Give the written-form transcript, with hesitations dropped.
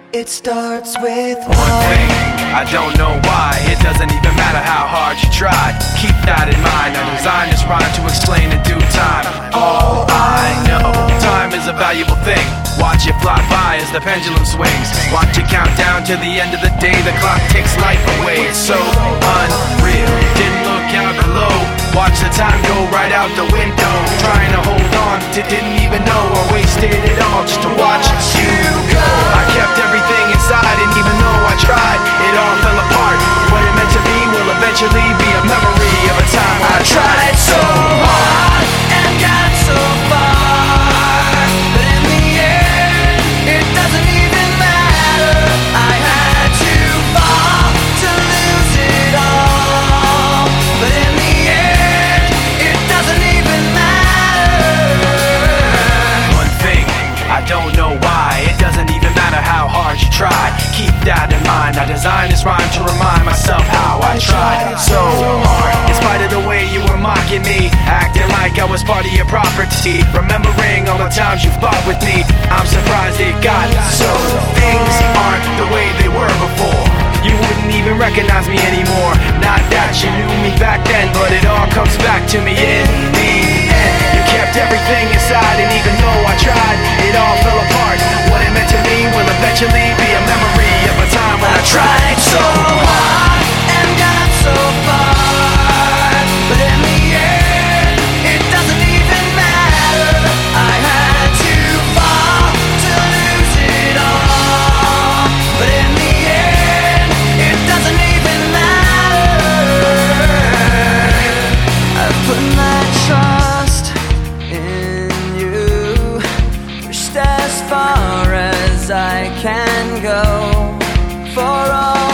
It starts with one thing, I don't know why. It doesn't even matter how hard you try. Keep that in mind. I designed this rhyme to explain in due time. All I know, time is a valuable thing. Watch it fly by as the pendulum swings. Watch it count down to the end of the day. The clock takes life away. It's so unreal. Didn't look out below. Watch the time go right out the window. Trying to hold on to didn't even know I wasted it all just to watch you go. I kept everything inside, and even though I tried, it all fell apart. What it meant to be will eventually be a memory of a time when I tried so hard and got so far, but in the end, it doesn't even matter. I had to fall to lose it all, but in the end, it doesn't even matter. One thing, I don't know why. It doesn't even matter how hard you try. Keep that in mind. I designed this rhyme to remind myself how I tried so hard. In spite of the way you were mocking me, acting like I was part of your property, remembering all the times you fought with me, I'm surprised it got so. Things aren't the way they were before. You wouldn't even recognize me anymore. Not that you knew me back then, but it all comes back to me in the end. You kept everything inside, and even though I tried, it all fell apart. What it meant to me will eventually be a memory of a time when I tried so hard and got so far, but in the end, it doesn't even matter. I had to fall to lose it all, but in the end, it doesn't even matter. I've put my trust in you, pushed as far as I can go for all